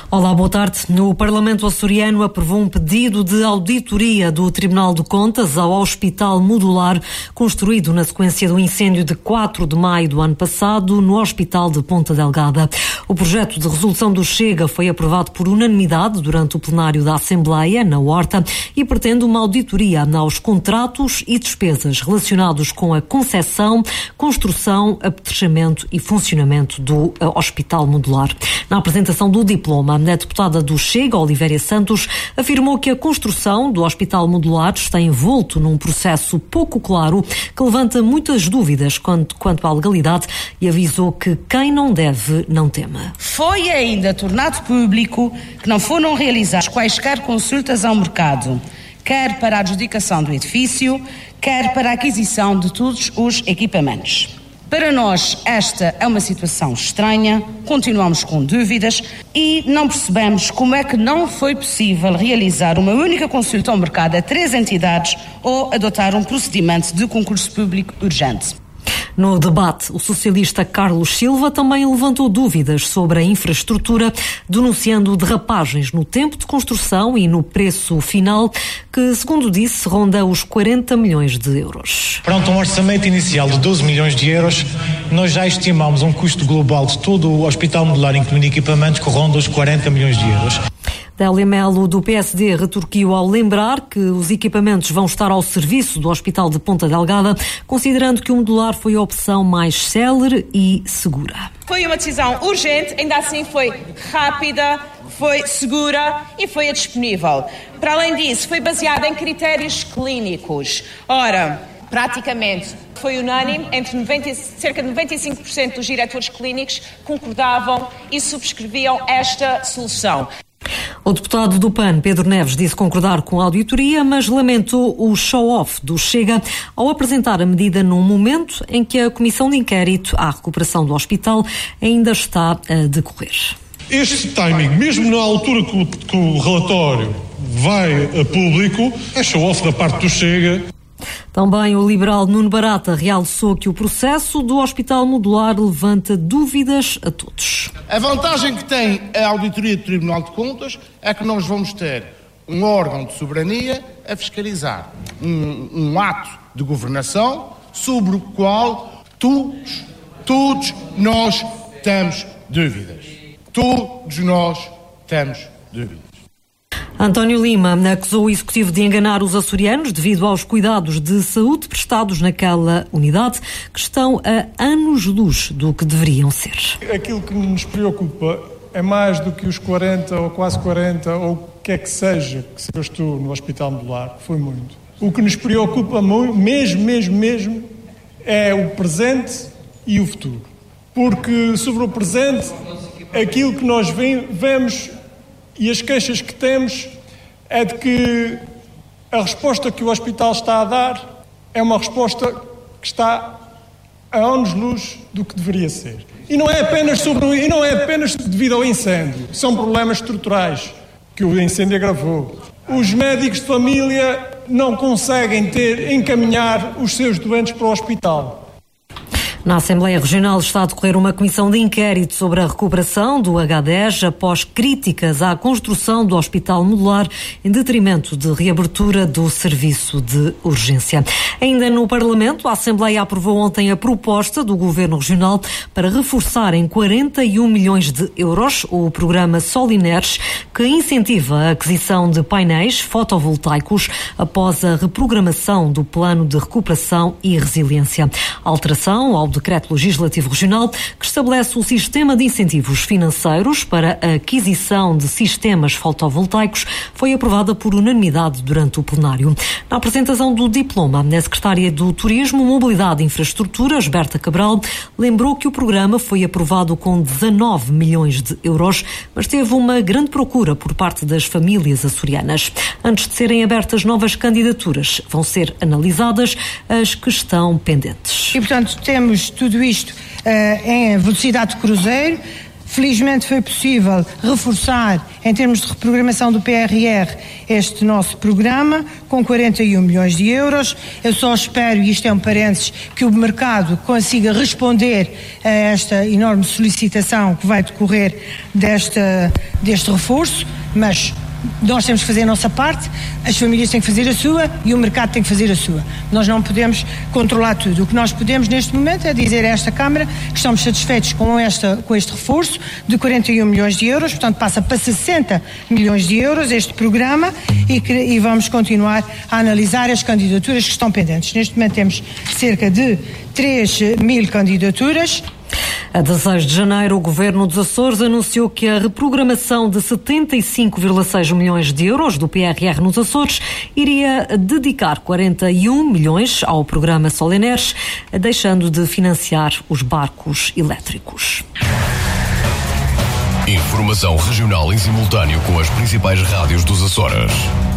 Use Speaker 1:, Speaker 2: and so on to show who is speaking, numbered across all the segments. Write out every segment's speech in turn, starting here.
Speaker 1: Olá, boa tarde. O Parlamento açoriano aprovou um pedido de auditoria do Tribunal de Contas ao Hospital Modular, construído na sequência do incêndio de 4 de maio do ano passado no Hospital de Ponta Delgada. O projeto de resolução do Chega foi aprovado por unanimidade durante o plenário da Assembleia, na Horta, e pretende uma auditoria aos contratos e despesas relacionados com a concessão, construção, apetrechamento e funcionamento do Hospital Modular. Na apresentação do diploma, a deputada do Chega, Olivéria Santos, afirmou que a construção do Hospital Modular está envolto num processo pouco claro que levanta muitas dúvidas quanto à legalidade e avisou que quem não deve não teme.
Speaker 2: Foi ainda tornado público que não foram realizadas quaisquer consultas ao mercado, quer para a adjudicação do edifício, quer para a aquisição de todos os equipamentos. Para nós, esta é uma situação estranha, continuamos com dúvidas e não percebemos como é que não foi possível realizar uma única consulta ao mercado a 3 entidades ou adotar um procedimento de concurso público urgente.
Speaker 1: No debate, o socialista Carlos Silva também levantou dúvidas sobre a infraestrutura, denunciando derrapagens no tempo de construção e no preço final, que, segundo disse, ronda os 40 milhões de euros.
Speaker 3: Pronto, um orçamento inicial de 12 milhões de euros, nós já estimamos um custo global de todo o Hospital Modular, incluindo equipamentos, que ronda os 40 milhões de euros.
Speaker 1: Délia Melo, do PSD, retorquiu ao lembrar que os equipamentos vão estar ao serviço do Hospital de Ponta Delgada, considerando que o modular foi a opção mais célere e segura.
Speaker 4: Foi uma decisão urgente, ainda assim foi rápida, foi segura e foi disponível. Para além disso, foi baseada em critérios clínicos. Ora, praticamente foi unânime, cerca de 95% dos diretores clínicos concordavam e subscreviam esta solução.
Speaker 1: O deputado do PAN, Pedro Neves, disse concordar com a auditoria, mas lamentou o show-off do Chega ao apresentar a medida num momento em que a comissão de inquérito à recuperação do hospital ainda está a decorrer.
Speaker 5: Este timing, mesmo na altura que o relatório vai a público, é show-off da parte do Chega.
Speaker 1: Também o liberal Nuno Barata realçou que o processo do Hospital Modular levanta dúvidas a todos.
Speaker 6: A vantagem que tem a auditoria do Tribunal de Contas é que nós vamos ter um órgão de soberania a fiscalizar um ato de governação sobre o qual todos nós temos dúvidas. Todos nós temos dúvidas.
Speaker 1: António Lima acusou o Executivo de enganar os açorianos devido aos cuidados de saúde prestados naquela unidade, que estão a anos-luz do que deveriam ser.
Speaker 7: Aquilo que nos preocupa é mais do que os 40 ou quase 40 ou o que é que seja que se gastou no Hospital Modular, foi muito. O que nos preocupa mesmo, é o presente e o futuro. Porque sobre o presente, aquilo que nós vemos e as queixas que temos é de que a resposta que o hospital está a dar é uma resposta que está a anos-luz do que deveria ser. E não é apenas devido ao incêndio. São problemas estruturais que o incêndio agravou. Os médicos de família não conseguem encaminhar os seus doentes para o hospital.
Speaker 1: Na Assembleia Regional está a decorrer uma comissão de inquérito sobre a recuperação do H10 após críticas à construção do Hospital Modular em detrimento de reabertura do serviço de urgência. Ainda no Parlamento, a Assembleia aprovou ontem a proposta do Governo Regional para reforçar em 41 milhões de euros o programa Solineres, que incentiva a aquisição de painéis fotovoltaicos após a reprogramação do Plano de Recuperação e Resiliência. A alteração ao Decreto Legislativo Regional, que estabelece o sistema de incentivos financeiros para a aquisição de sistemas fotovoltaicos, foi aprovada por unanimidade durante o plenário. Na apresentação do diploma, a secretária do Turismo, Mobilidade e Infraestruturas, Berta Cabral, lembrou que o programa foi aprovado com 19 milhões de euros, mas teve uma grande procura por parte das famílias açorianas. Antes de serem abertas novas candidaturas, vão ser analisadas as que estão pendentes.
Speaker 8: E, portanto, temos tudo isto em velocidade de cruzeiro, Felizmente foi possível reforçar, em termos de reprogramação do PRR, este nosso programa, com 41 milhões de euros. Eu só espero, e isto é um parênteses, que o mercado consiga responder a esta enorme solicitação que vai decorrer deste reforço, mas nós temos que fazer a nossa parte, as famílias têm que fazer a sua e o mercado tem que fazer a sua. Nós não podemos controlar tudo. O que nós podemos neste momento é dizer a esta Câmara que estamos satisfeitos com este reforço de 41 milhões de euros, portanto passa para 60 milhões de euros este programa e vamos continuar a analisar as candidaturas que estão pendentes. Neste momento temos cerca de 3.000 candidaturas.
Speaker 1: A 16 de janeiro, o Governo dos Açores anunciou que a reprogramação de 75,6 milhões de euros do PRR nos Açores iria dedicar 41 milhões ao programa Soleneres, deixando de financiar os barcos elétricos.
Speaker 9: Informação regional em simultâneo com as principais rádios dos Açores.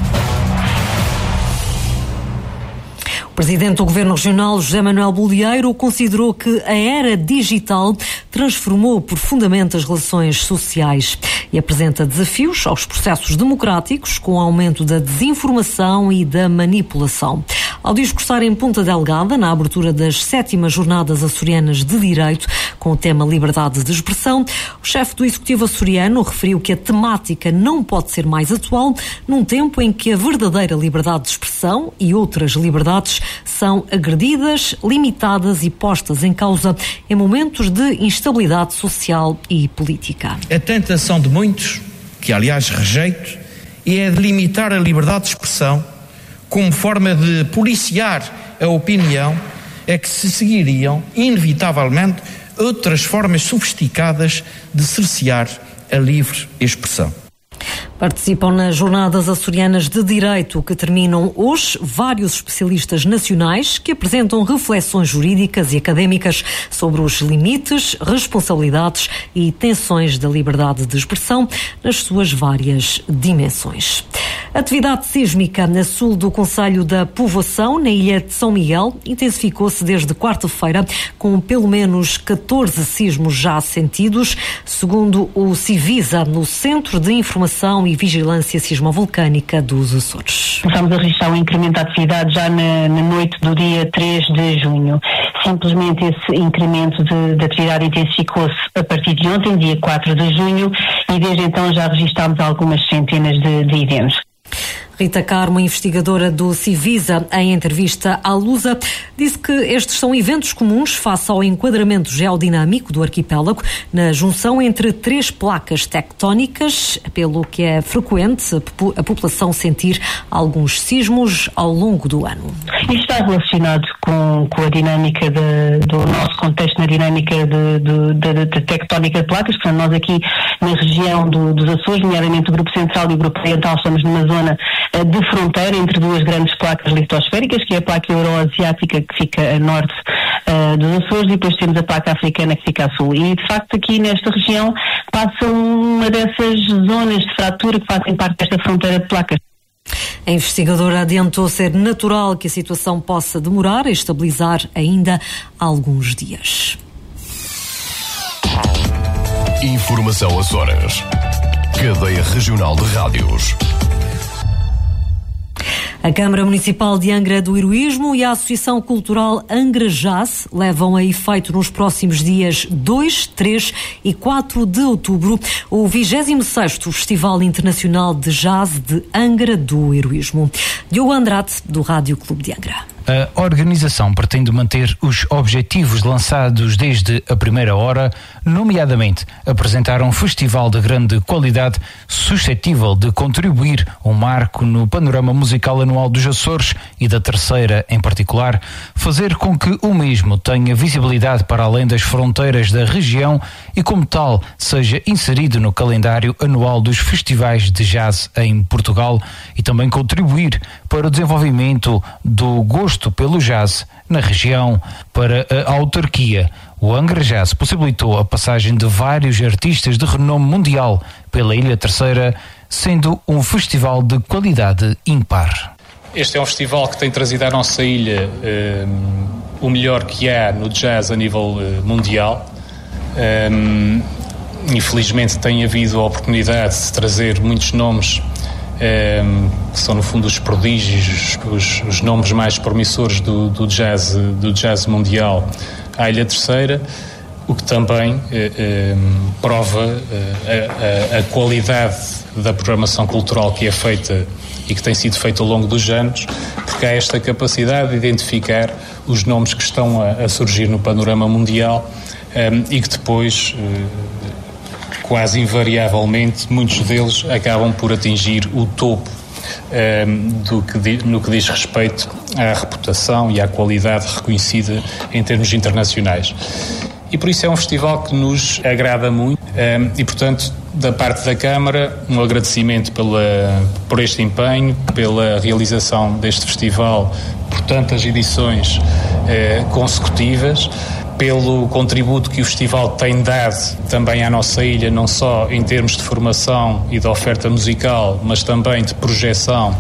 Speaker 1: O Presidente do Governo Regional, José Manuel Bolieiro, considerou que a era digital transformou profundamente as relações sociais e apresenta desafios aos processos democráticos com o aumento da desinformação e da manipulação. Ao discursar em Ponta Delgada, na abertura das 7ª Jornadas Açorianas de Direito, com o tema Liberdade de Expressão, o chefe do Executivo açoriano referiu que a temática não pode ser mais atual num tempo em que a verdadeira liberdade de expressão e outras liberdades são agredidas, limitadas e postas em causa em momentos de instabilidade social e política.
Speaker 10: A tentação de muitos, que aliás rejeito, é de limitar a liberdade de expressão como forma de policiar a opinião, é que se seguiriam, inevitavelmente, outras formas sofisticadas de cercear a livre expressão.
Speaker 1: Participam nas Jornadas Açorianas de Direito, que terminam hoje, vários especialistas nacionais que apresentam reflexões jurídicas e académicas sobre os limites, responsabilidades e tensões da liberdade de expressão nas suas várias dimensões. Atividade sísmica na sul do concelho da Povoação, na ilha de São Miguel, intensificou-se desde quarta-feira, com pelo menos 14 sismos já sentidos, segundo o Civisa, no Centro de Informação e Vigilância Sismovolcânica dos Açores.
Speaker 11: Estamos a registrar um incremento da atividade já na noite do dia 3 de junho. Simplesmente esse incremento de atividade intensificou-se a partir de ontem, dia 4 de junho, e desde então já registámos algumas centenas de eventos.
Speaker 1: Rita Carmo, investigadora do Civisa, em entrevista à Lusa, disse que estes são eventos comuns face ao enquadramento geodinâmico do arquipélago na junção entre 3 placas tectónicas, pelo que é frequente a população sentir alguns sismos ao longo do ano.
Speaker 11: Isto está relacionado com a dinâmica do nosso contexto, na dinâmica de tectónica de placas. Portanto, nós aqui na região dos Açores, nomeadamente o Grupo Central e o Grupo Oriental, estamos numa zona de fronteira entre duas grandes placas litosféricas, que é a placa euroasiática, que fica a norte dos Açores, e depois temos a placa africana, que fica a sul. E, de facto, aqui nesta região passa uma dessas zonas de fratura que fazem parte desta fronteira de placas.
Speaker 1: A investigadora adiantou ser natural que a situação possa demorar a estabilizar ainda alguns dias.
Speaker 9: Informação Açores. Cadeia Regional de Rádios.
Speaker 1: A Câmara Municipal de Angra do Heroísmo e a Associação Cultural Angra Jazz levam a efeito nos próximos dias 2, 3 e 4 de outubro o 26º Festival Internacional de Jazz de Angra do Heroísmo. Diogo Andrade, do Rádio Clube de Angra.
Speaker 12: A organização pretende manter os objetivos lançados desde a primeira hora, nomeadamente apresentar um festival de grande qualidade suscetível de contribuir um marco no panorama musical anual dos Açores e da Terceira em particular, fazer com que o mesmo tenha visibilidade para além das fronteiras da região e, como tal, seja inserido no calendário anual dos festivais de jazz em Portugal e também contribuir para o desenvolvimento do gosto pelo jazz na região. Para a autarquia, o Angra Jazz possibilitou a passagem de vários artistas de renome mundial pela Ilha Terceira, sendo um festival de qualidade ímpar.
Speaker 13: Este é um festival que tem trazido à nossa ilha o melhor que há no jazz a nível mundial. infelizmente tem havido a oportunidade de trazer muitos nomes que são no fundo os prodígios, os nomes mais promissores do jazz mundial à Ilha Terceira, o que também prova a qualidade da programação cultural que é feita e que tem sido feita ao longo dos anos, porque há esta capacidade de identificar os nomes que estão a surgir no panorama mundial e que depois, quase invariavelmente, muitos deles acabam por atingir o topo no que diz respeito à reputação e à qualidade reconhecida em termos internacionais. E por isso é um festival que nos agrada muito e, portanto, da parte da Câmara, um agradecimento por este empenho, pela realização deste festival por tantas edições consecutivas, pelo contributo que o festival tem dado também à nossa ilha, não só em termos de formação e de oferta musical, mas também de projeção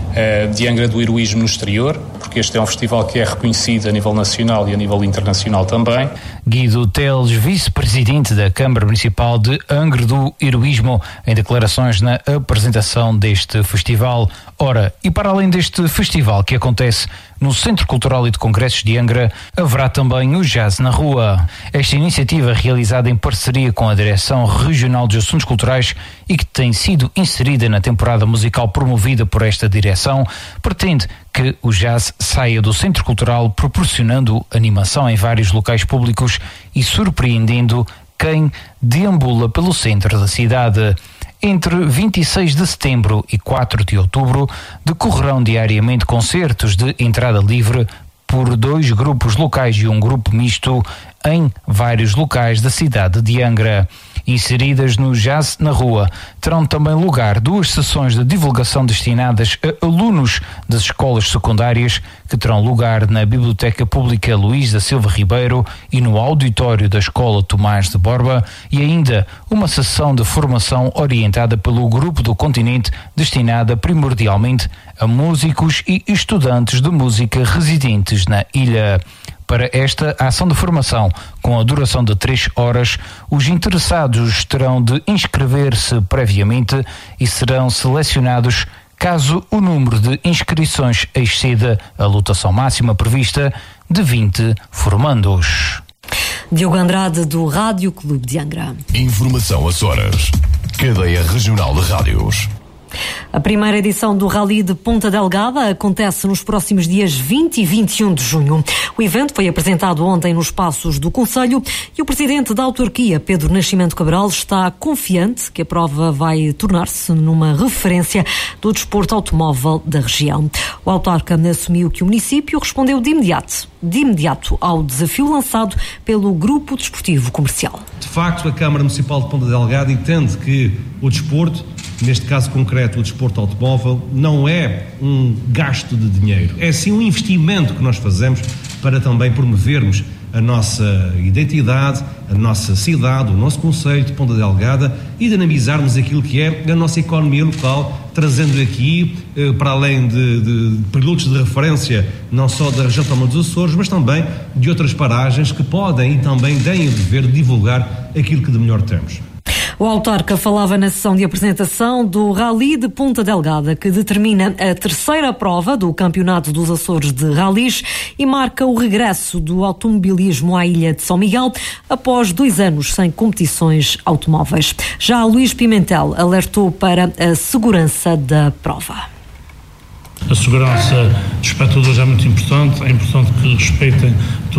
Speaker 13: de Angra do Heroísmo no exterior, porque este é um festival que é reconhecido a nível nacional e a nível internacional também.
Speaker 12: Guido Teles, vice-presidente da Câmara Municipal de Angra do Heroísmo, em declarações na apresentação deste festival. Ora, e para além deste festival que acontece no Centro Cultural e de Congressos de Angra, haverá também o Jazz na Rua. Esta iniciativa, realizada em parceria com a Direção Regional de Assuntos Culturais e que tem sido inserida na temporada musical promovida por esta direção, pretende que o jazz saia do Centro Cultural, proporcionando animação em vários locais públicos e surpreendendo quem deambula pelo centro da cidade. Entre 26 de setembro e 4 de outubro decorrerão diariamente concertos de entrada livre por 2 grupos locais e um grupo misto em vários locais da cidade de Angra. Inseridas no Jazz na Rua, terão também lugar 2 sessões de divulgação destinadas a alunos das escolas secundárias, que terão lugar na Biblioteca Pública Luís da Silva Ribeiro e no auditório da Escola Tomás de Borba, e ainda uma sessão de formação orientada pelo Grupo do Continente, destinada primordialmente a músicos e estudantes de música residentes na ilha. Para esta ação de formação, com a duração de 3 horas, os interessados terão de inscrever-se previamente e serão selecionados caso o número de inscrições exceda a lotação máxima prevista de 20 formandos.
Speaker 1: Diogo Andrade, do Rádio Clube de Angra.
Speaker 9: Informação às horas. Cadeia Regional de Rádios.
Speaker 1: A primeira edição do Rally de Ponta Delgada acontece nos próximos dias 20 e 21 de junho. O evento foi apresentado ontem nos Passos do Concelho e o presidente da autarquia, Pedro Nascimento Cabral, está confiante que a prova vai tornar-se numa referência do desporto automóvel da região. O autarca assumiu que o município respondeu de imediato ao desafio lançado pelo Grupo Desportivo Comercial.
Speaker 14: De facto, a Câmara Municipal de Ponta Delgada entende que o desporto, neste caso concreto o desporto automóvel, não é um gasto de dinheiro, é sim um investimento que nós fazemos para também promovermos a nossa identidade, a nossa cidade, o nosso concelho de Ponta Delgada e dinamizarmos aquilo que é a nossa economia local, trazendo aqui, para além de produtos de referência, não só da região autónoma dos Açores, mas também de outras paragens que podem e também têm o dever de divulgar aquilo que de melhor temos.
Speaker 1: O autarca falava na sessão de apresentação do Rally de Ponta Delgada, que determina a terceira prova do Campeonato dos Açores de Rallys e marca o regresso do automobilismo à Ilha de São Miguel após 2 anos sem competições automóveis. Já Luís Pimentel alertou para a segurança da prova.
Speaker 15: A segurança dos espectadores é muito importante, é importante que respeitem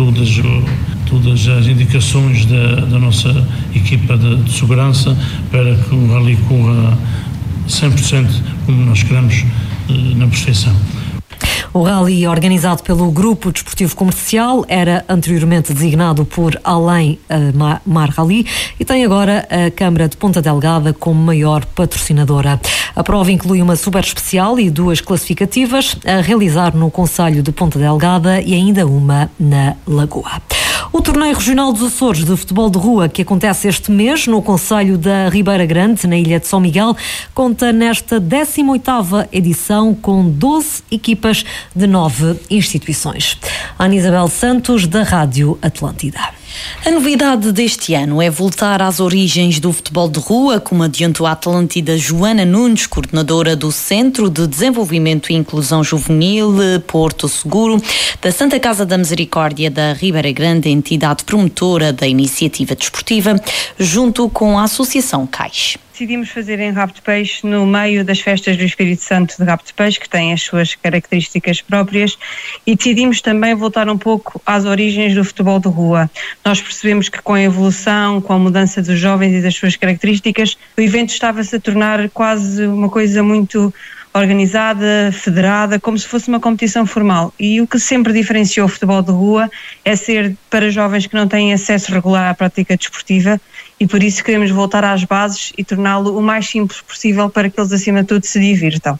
Speaker 15: todas as indicações da nossa equipa de segurança para que o rally corra 100% como nós queremos, na perfeição.
Speaker 1: O rally, organizado pelo Grupo Desportivo Comercial, era anteriormente designado por Além Mar Rally e tem agora a Câmara de Ponta Delgada como maior patrocinadora. A prova inclui uma super especial e 2 classificativas a realizar no Concelho de Ponta Delgada e ainda uma na Lagoa. O Torneio Regional dos Açores de Futebol de Rua, que acontece este mês no Concelho da Ribeira Grande, na Ilha de São Miguel, conta nesta 18ª edição com 12 equipas de 9 instituições. Ana Isabel Santos, da Rádio Atlântida.
Speaker 16: A novidade deste ano é voltar às origens do futebol de rua, como adiantou a Atlântida Joana Nunes, coordenadora do Centro de Desenvolvimento e Inclusão Juvenil Porto Seguro, da Santa Casa da Misericórdia da Ribeira Grande, entidade promotora da iniciativa desportiva, junto com a Associação CAIS.
Speaker 17: Decidimos fazer em Rabo de Peixe no meio das festas do Espírito Santo de Rabo de Peixe, que têm as suas características próprias, e decidimos também voltar um pouco às origens do futebol de rua. Nós percebemos que com a evolução, com a mudança dos jovens e das suas características, o evento estava-se a tornar quase uma coisa muito organizada, federada, como se fosse uma competição formal. E o que sempre diferenciou o futebol de rua é ser para jovens que não têm acesso regular à prática desportiva, e por isso queremos voltar às bases e torná-lo o mais simples possível para que eles, acima de tudo, se divirtam.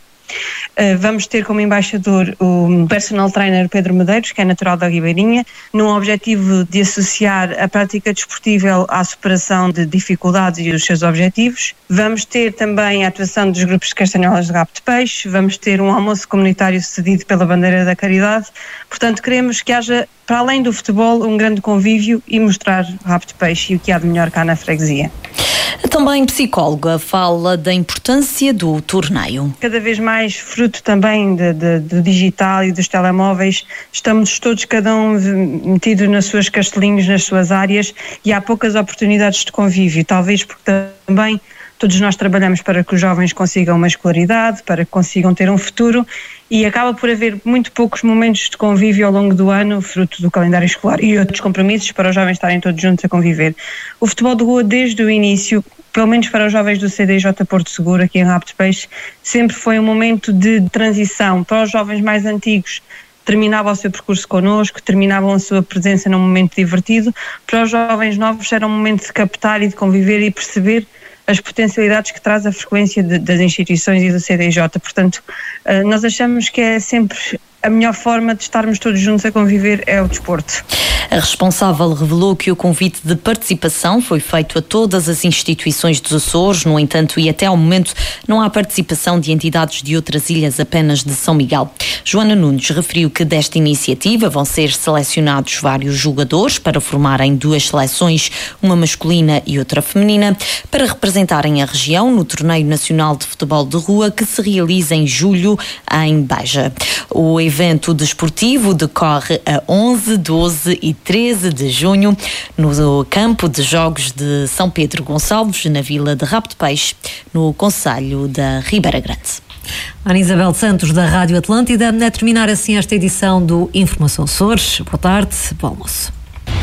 Speaker 17: Vamos ter como embaixador o personal trainer Pedro Medeiros, que é natural da Ribeirinha, num objetivo de associar a prática desportiva à superação de dificuldades e os seus objetivos. Vamos ter também a atuação dos grupos de Castanholas de Rabo de Peixe, vamos ter um almoço comunitário cedido pela Bandeira da Caridade. Portanto, queremos que haja, para além do futebol, um grande convívio e mostrar Rabo de Peixe e o que há de melhor cá na freguesia.
Speaker 16: Também psicóloga fala da importância do torneio.
Speaker 17: Cada vez mais, fruto também do digital e dos telemóveis, estamos todos, cada um metidos nas suas castelinhos, nas suas áreas, e há poucas oportunidades de convívio, talvez porque também todos nós trabalhamos para que os jovens consigam uma escolaridade, para que consigam ter um futuro, e acaba por haver muito poucos momentos de convívio ao longo do ano, fruto do calendário escolar e outros compromissos, para os jovens estarem todos juntos a conviver. O futebol de rua, desde o início, pelo menos para os jovens do CDJ Porto Seguro, aqui em Rabo de Peixe, sempre foi um momento de transição. Para os jovens mais antigos, terminavam o seu percurso connosco, terminavam a sua presença num momento divertido. Para os jovens novos era um momento de captar e de conviver e perceber as potencialidades que traz a frequência das instituições e do CDJ. Portanto, nós achamos que é sempre a melhor forma de estarmos todos juntos a conviver é o desporto.
Speaker 16: A responsável revelou que o convite de participação foi feito a todas as instituições dos Açores, no entanto, e até ao momento, não há participação de entidades de outras ilhas, apenas de São Miguel. Joana Nunes referiu que desta iniciativa vão ser selecionados vários jogadores para formarem duas seleções, uma masculina e outra feminina, para representarem a região no Torneio Nacional de Futebol de Rua, que se realiza em julho em Beja. O evento desportivo decorre a 11, 12 e 13 de junho no campo de jogos de São Pedro Gonçalves, na vila de Rabo de Peixe, no concelho da Ribeira Grande.
Speaker 1: Ana Isabel Santos, da Rádio Atlântida, a terminar assim esta edição do Informação Açores. Boa tarde, bom almoço.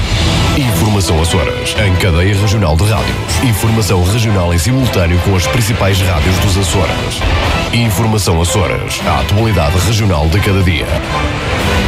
Speaker 9: Informação Açores, em cadeia regional de rádios. Informação regional em simultâneo com as principais rádios dos Açores. Informação Açores, a atualidade regional de cada dia.